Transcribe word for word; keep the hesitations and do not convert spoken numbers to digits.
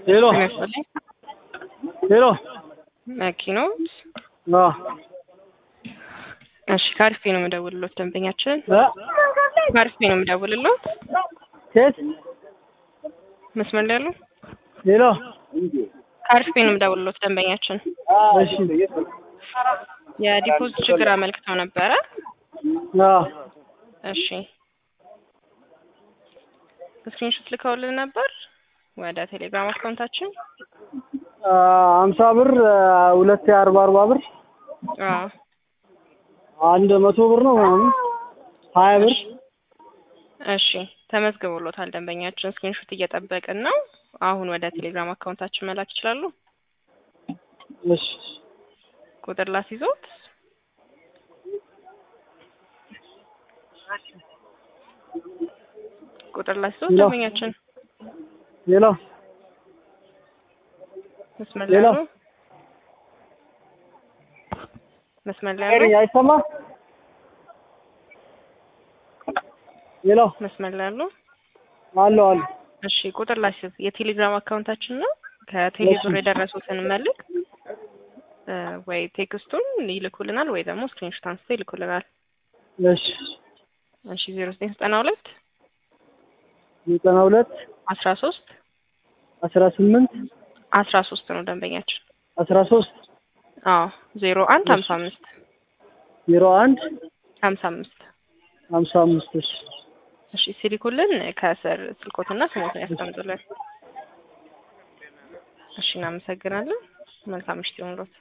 Hello. Hello. መኪኖች አዎ እሺ ካርፌ ነው የምደውልልዎት ደንበኛችን እ ካርፌ ነው የምደውልልዎት ሴት መስመር ላይ ያሉ ሄሎ ካርፌ ነው የምደውልልዎት ደንበኛችን እሺ የዲፖዚት ችግር አመልክተው ነበረ አዎ እሺ ስክሪንሾት ልከውልን ነበር ወደ ቴሌግራም አካውንታችን አምሳ ብር ሁለት አርባ አርባ ብር አዎ አንድ መቶ ብር ነው ምናምን ሀያ ብር እሺ ተመዝግቦልዎታል ደንበኛችን ስክሪንሾት እየጠበቅን ነው አሁን ወደ ቴሌግራም አካውንታችን መላክ ይችላሉ እሺ ቁጥር ላስይዞት ቁጥር ላስይዞት ደንበኛችን ሄሎ መስመር ላይ ነው መስመር ላይ ነው አይሰማ ሄሎ መስመር ላይ ነው አሎ አሎ እሺ ቁጥር ላስይዝ የቴሌግራም አካውንታችን ነው ከቴሌብር የደረሱትን መልክ ወይ ቴክስቱን ይልኩልናል ወይ ደግሞ ስክሪንሾት አንስተው ይልኩልናል እሺ እሺ ዜሮ ዘጠኝ ዘጠና ሁለት ዘጠና ሁለት አስራ ሶስት አስራ ስምንት አስራ ሶስት ነው ደንበኛችን አስራ ሶስት አዎ ዜሮ አንድ ሀምሳ አምስት ዜሮ አንድ ሀምሳ አምስት ሀምሳ አምስት እሺ እሺ ሲልኩልን ከስር ስልኮትና ስሞትን ያስቀምጡልን እሺ እናመሰግናለን መልካም ምሽት ይሁንልዎት